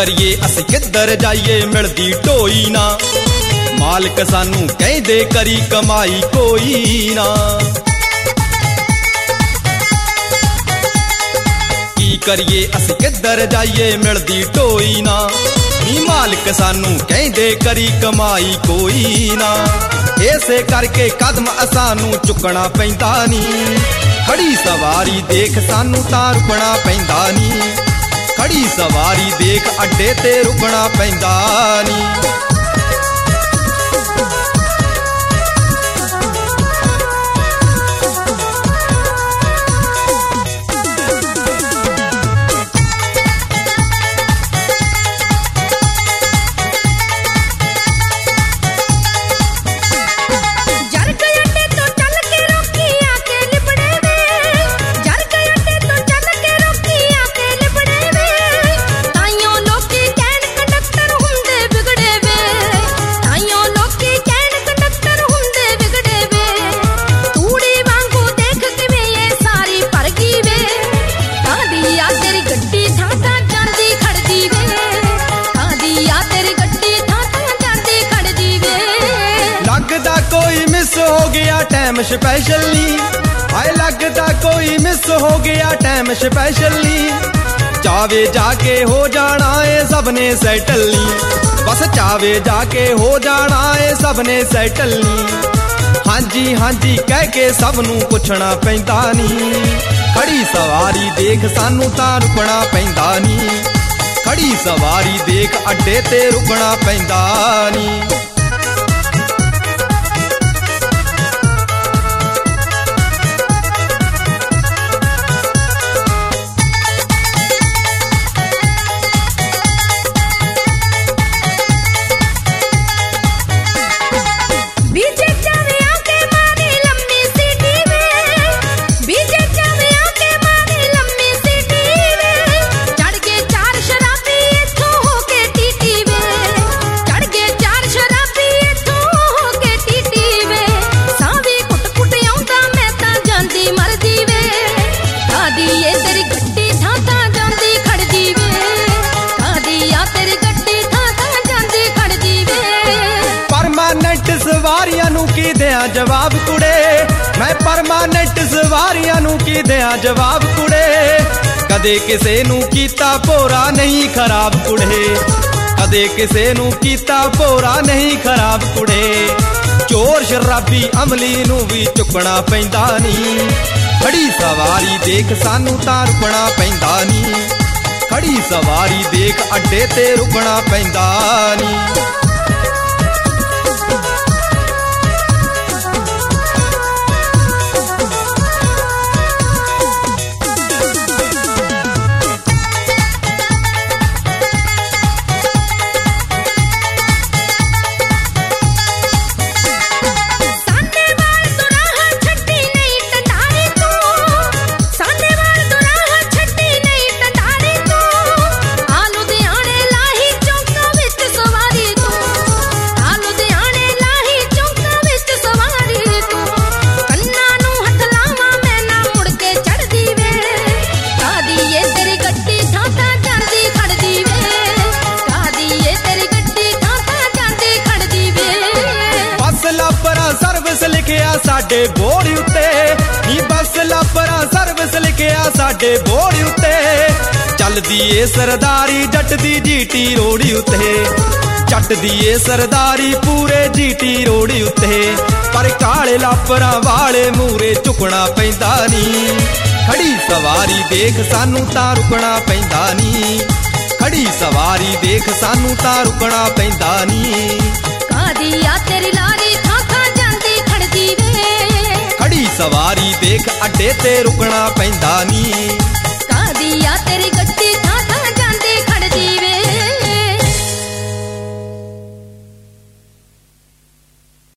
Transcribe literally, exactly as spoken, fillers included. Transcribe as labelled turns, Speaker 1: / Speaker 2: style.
Speaker 1: करिए असीं किधर जाइए मिलदी ढोई ना, मालिक सानू कहंदे करी कमाई कोई ना। की करिए असीं किधर जाइए मिलदी ढोई ना, नी मालिक सानू कहंदे करी कमाई कोई ना। इसे करके कदम असानू चुकना पैंदा नी, खड़ी सवारी देख सानू तां रुकना पैंदा नी, खड़ी सवारी देख अड्डे ते रुकना पैंदा नी। कोई मिस हो गया टाइम स्पेशल नी, हाय लगता कोई मिस हो गया टाइम स्पेशल नी। चावे जाके हो जाना है सबने सेटल नी, बस चावे जाके हो जाना है सबने सेटल नी। हाँ जी हाँ जी कह के सबनू पुछना पैंदा नी, खड़ी सवारी देख सानू तां रुकना पैंदा नी, खड़ी सवारी देख अड्डे ते रुकना पैंदा नी। सवारियां नू की दिया जवाब कुड़े, मैं परमानेंट सवारियां नू की दिया जवाब कुड़े। कदे किसे नू कीता भोरा नहीं खराब कुड़े, कदे किसे नू कीता भोरा नहीं खराब कुड़े। चोर शराबी अमली नू भी चुकना पैंदा नी, खड़ी सवारी देख सानू तां रुकना पैंदा नी, खड़ी सवारी देख अड्डे ते रुकना पैंदा नी। सर्विस लिखिया साडे बोर्ड उत्ते, नी बस लापरा सर्विस लिखिया साडे बोर्ड उत्ते। चलदी ए सरदारी जट दी जीटी रोड उत्ते, जट दी ए सरदारी पूरे जीटी रोड उत्ते। पर काले लापरा वाले मूरे चुकना पैंदा नी, खड़ी सवारी देख सानू तां रुकना पैंदा नी, खड़ी सवारी देख सानू तां रुकना पैंदा नी।
Speaker 2: कादिया तेरी लारी थां थां जांदी खड़दी वे,
Speaker 1: खड़ी सवारी देख अड्डे ते रुकना पैंदा नी।